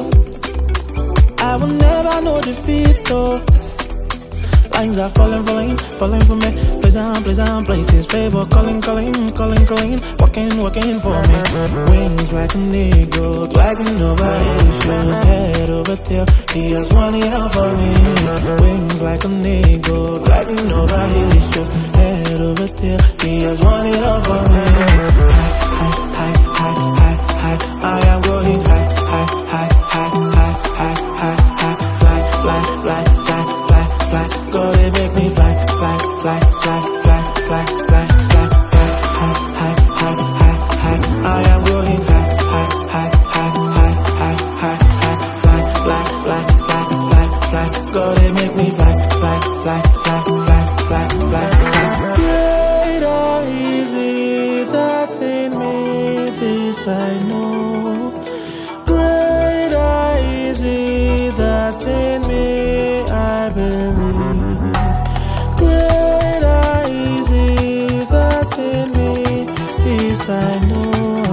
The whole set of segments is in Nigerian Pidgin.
oh. I will never know defeat, oh. Lines are falling for me. Places, favor calling, walking for me. Wings like an eagle, gliding over issues, head over tail. He has won it all for me. Wings like an eagle, gliding over issues, head over tail. He has won it all for me. High, I am going high. Fly, go they make me fly. High, I am going high. Fly, go they make me fly. Great or easy, that's in me, this I know. Great or easy, that's in me, I believe. Great or easy, that's in me, this I know.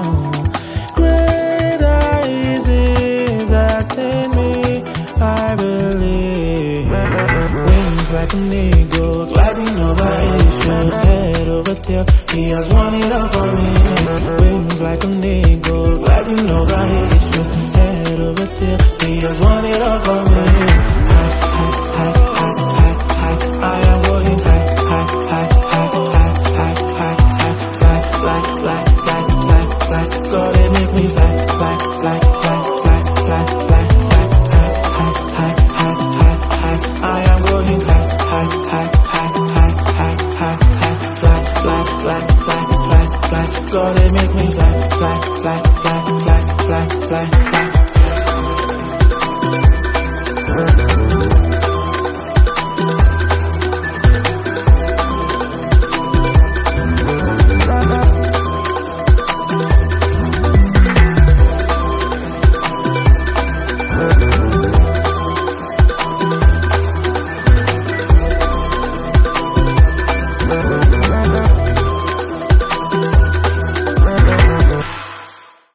Great or easy, that's in me, I believe. Wings like an eagle, gliding over issues, head over tail. He has won it all for me. Wings like an eagle, gliding over issues, head over tail. He has won it all for me. I am going high. Fly, go they make me fly. I am going high. Fly, go they make me fly.